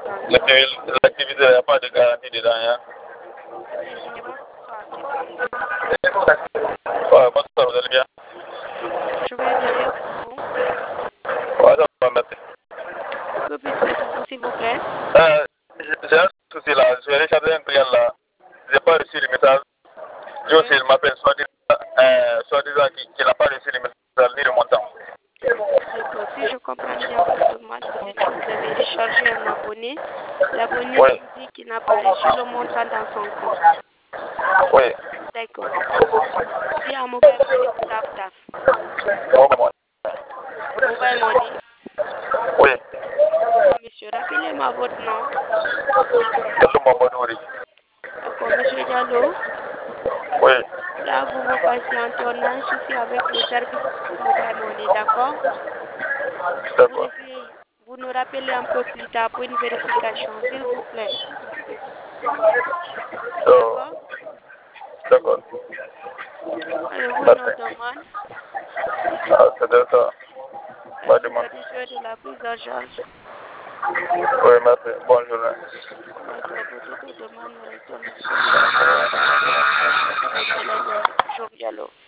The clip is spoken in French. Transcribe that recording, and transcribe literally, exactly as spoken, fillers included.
L'activité n'a pas de garantie dedans. Hein. Ouais, bonsoir, vous allez bien? Je vais bien, et vous? Ouais, ça va, merci. Que puis-je faire pour vous, s'il vous plaît? Euh, j'ai un souci là, je vais regarder un client là. J'ai pas reçu le message. Je aussi, il m'appelle soi-disant euh, soit qu'il n'a pas reçu le message ni le montant. D'accord, si je comprends bien votre demande, vous dites que vous avez déchargé un abonné. L'abonné Oui. vous dit qu'il n'a pas reçu le montant dans son compte. Oui. D'accord. Via Mobile Money ou TapTap? Mobile Mobile Money. Oui. Monsieur, rappelez-moi votre nom. Diallo Mamadou. D'accord, monsieur Diallo. Oui. Là, vous vous patientez, on a un souci avec le service Mobile Money, d'accord? Vous D'accord. devez vous nous rappeler un peu plus tard pour une vérification, s'il vous plaît. Euh, D'accord? D'accord. Avez-vous une autre Merci. demande? Ah, c'est de ça. Pas de Êtes-vous mal. satisfait de la prise en charge? Oui, merci. Bonne journée. D'accord, pour toute demande, nous restons disponibles. Merci d'avoir communiqué avec votre collègue Joe Diallo.